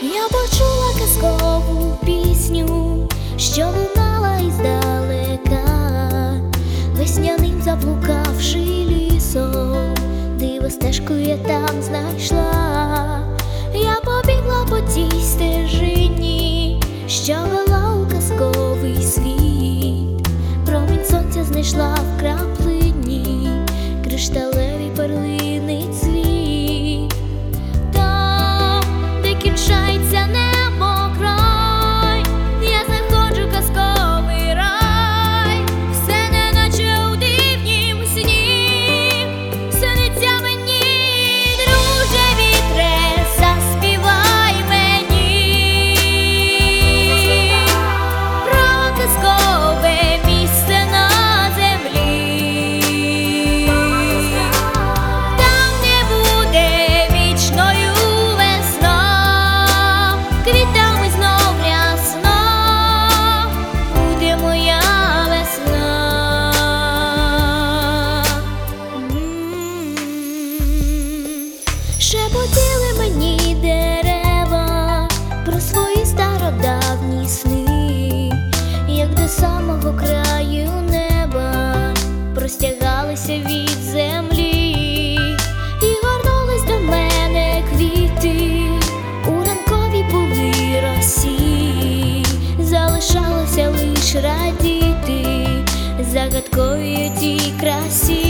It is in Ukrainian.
Я почула казкову пісню, що лунала іздалека, весняним заблукавши лісом, диво стежку я там знайшла. Я побігла по тій стежині, що вела у казковий світ. Промінь сонця знайшла в краплині, кришталеві перлини цвіт. Там, де кінчається небо край, я знаходжу казковий рай. Все неначе у дивнім сні сниться мені. Друже вітре, заспівай мені про казкове місце на землі, там, де буде вічною весна, квітами знов рясно буде моя весна. Шепотіли мені дерева про свої стародавні сни, як до самого краю неба простягалися від землі, і горнулись до мене квіти у ранковій були росі. Залишалося лиш радіти загадковій тій красі.